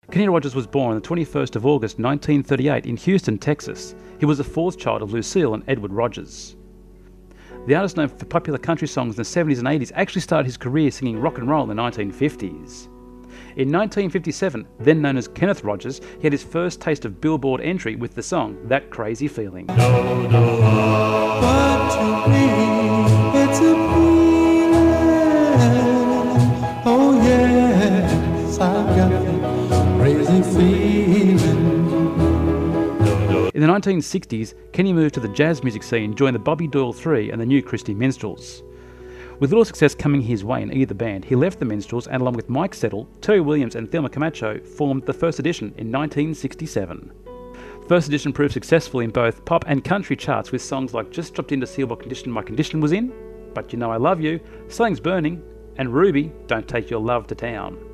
Kenny Rogers was born on the 21st of August 1938 in Houston, Texas. He was the fourth child of Lucille and Edward Rogers. The artist known for popular country songs in the 70s and 80s actually started his career singing rock and roll in the 1950s. In 1957, then known as Kenneth Rogers, he had his first taste of Billboard entry with the song That Crazy Feeling. What to be, it's a feeling. Oh yes, I've got that crazy feeling. In the 1960s, Kenny moved to the jazz music scene, joined the Bobby Doyle Three and the New Christy Minstrels. With little success coming his way in either band, he left the Minstrels and, along with Mike Settle, Terry Williams and Thelma Camacho, formed the First Edition in 1967. First Edition proved successful in both pop and country charts with songs like Just Dropped In to See What Condition My Condition Was In, But You Know I Love You, Slang's Burning, and Ruby, Don't Take Your Love to Town.